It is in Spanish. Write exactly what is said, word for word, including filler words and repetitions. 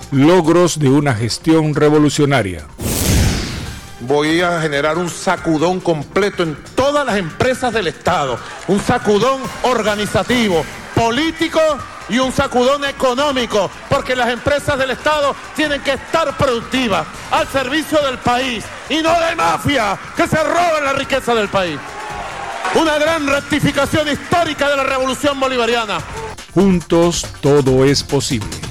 logros de una gestión revolucionaria. Voy a generar un sacudón completo en todas las empresas del Estado, un sacudón organizativo, político y un sacudón económico, porque las empresas del Estado tienen que estar productivas, al servicio del país, y no de mafia que se roban la riqueza del país. Una gran rectificación histórica de la revolución bolivariana. Juntos todo es posible.